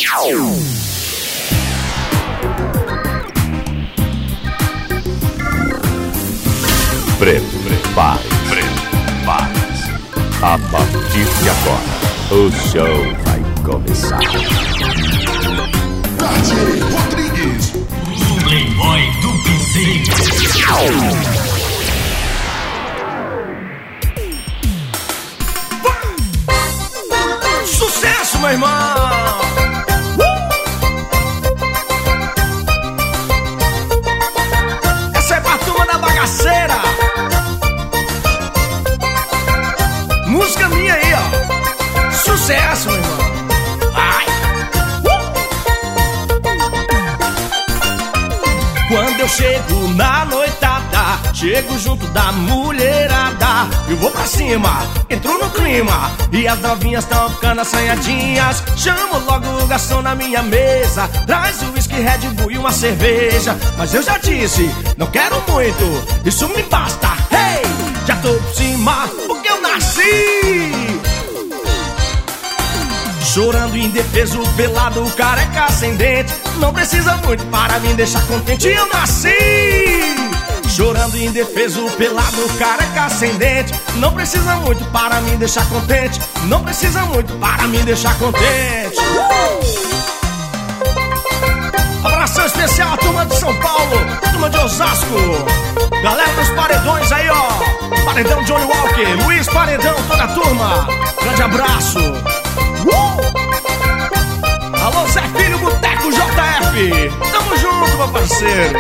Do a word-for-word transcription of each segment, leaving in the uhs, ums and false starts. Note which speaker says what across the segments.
Speaker 1: Prepare, prepare-se. A partir de agora, o show vai começar.
Speaker 2: Tati Rodrigues,
Speaker 3: o Playboy do Piseiro.
Speaker 4: Sucesso, meu irmão! Essa é pra turma da bagaceira. Música minha aí, ó. Sucesso, meu irmão. Vai. Quando eu chego na noitada, chego junto da mulherada, eu vou pra cima, entro no clima, e as novinhas tão ficando assanhadinhas. Chamo logo o garçom na minha mesa, traz o whisky, Red Bull e uma cerveja. Mas eu já disse, não quero muito, isso me basta. Hey, já tô por cima, porque eu nasci chorando indefeso, pelado, careca, sem dente. Não precisa muito para me deixar contente. Eu nasci chorando indefeso, pelado, careca, sem dente. Não precisa muito para me deixar contente. Não precisa muito para me deixar contente. Abração especial à turma de São Paulo, turma de Osasco, galera dos paredões aí, ó. Paredão Johnny Walker, Luiz Paredão, toda a turma. Grande abraço. Uh! Alô, Zé Filho, Boteco J F. Tamo junto, meu parceiro.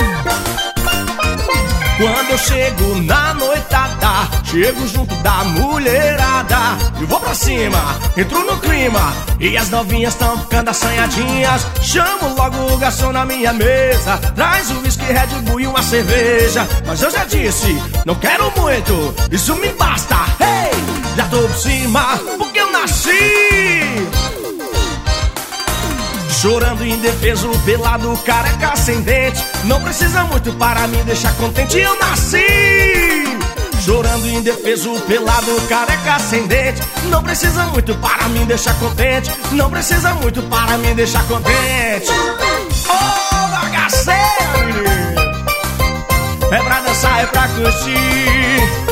Speaker 4: Quando eu chego na noitada, chego junto da mulherada, eu vou pra cima, entro no clima, e as novinhas tão ficando assanhadinhas. Chamo logo o garçom na minha mesa, traz o whisky, Red Bull e uma cerveja. Mas eu já disse, não quero muito, isso me basta. Hey, já tô por cima, porque eu nasci chorando indefeso, pelado, careca, sem dente. Não precisa muito para me deixar contente. Eu nasci chorando indefeso, pelado, careca, sem dente. Não precisa muito para me deixar contente. Não precisa muito para me deixar contente. Oh, bagaceiro! É pra dançar, é pra curtir.